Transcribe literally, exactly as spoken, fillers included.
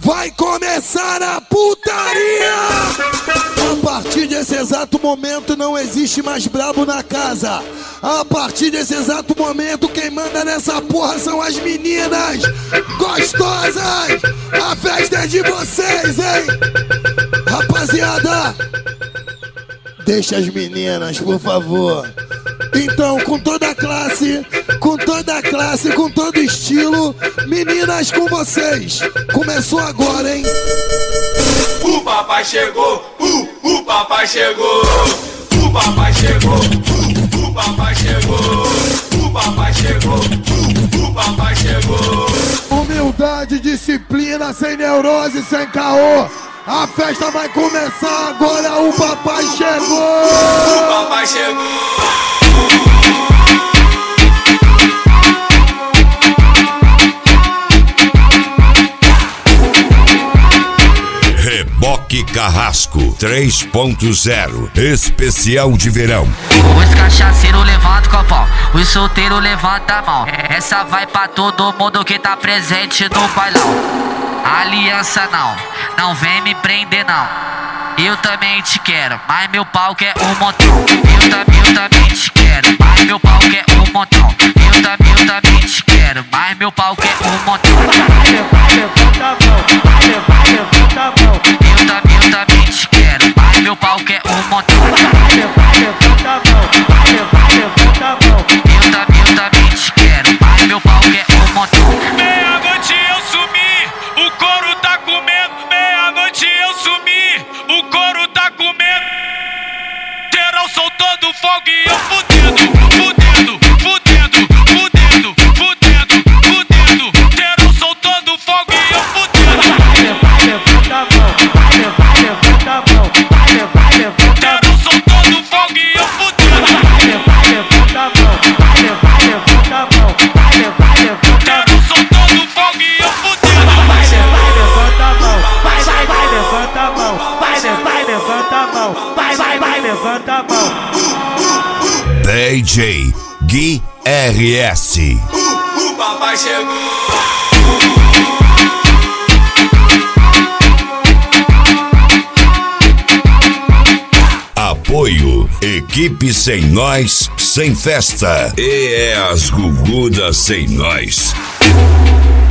Vai começar a putaria! A partir desse exato momento não existe mais brabo na casa. A partir desse exato momento quem manda nessa porra são as meninas gostosas. A festa é de vocês, hein? Rapaziada, deixa as meninas, por favor. Então, com toda a classe, com toda a classe, com todo estilo, meninas com vocês. Começou agora, hein? O papai chegou, uh, o papai chegou. O papai chegou, uh, o papai chegou. O papai chegou, uh, o papai chegou. Humildade, disciplina, sem neurose, sem caô. A festa vai começar agora, o papai chegou! O papai chegou! Reboque Carrasco três ponto zero, especial de verão. Os cachaceiros levantam o copão, os solteiros levantam a mão. Essa vai pra todo mundo que tá presente no bailão. Aliança não, não vem me prender não. Eu também te quero, mas meu pau quer um montão. Eu, tam, eu também te quero, mas meu pau quer um montão. Eu, tam, eu também te quero, mas meu pau quer um montão. Levanta a mão, vai, levanta a mão. Eu, tam, eu também te quero, mas meu pau quer um montão. Levanta a mão, vai, levanta a mão. Eu, tam, eu também te quero, mas meu pau quer um montão. Meia-noite eu sumi, o couro tá comendo. Meia-noite eu sumi, o couro tá comendo. Terão soltando fogo e eu fudendo, fudendo, fudendo, fudendo, fudendo, fudendo. Terão soltando fogo e eu fudendo. Levanta a mão, vai, levanta a mão. Vai, levanta a mão. Terão soltando fogo e eu fudendo. Levanta a mão, vai, levanta a mão. Vai, levanta a mão. Terão soltando fogo e eu fudendo. Vai, levanta a mão, vai, vai, vai, levanta a mão. Vai, vai, levanta a mão. Vai, vai, vai, levanta a mão. D J Gui R S. O, o papai chegou. Apoio, equipe sem nós, sem festa. E é as Gugudas sem nós.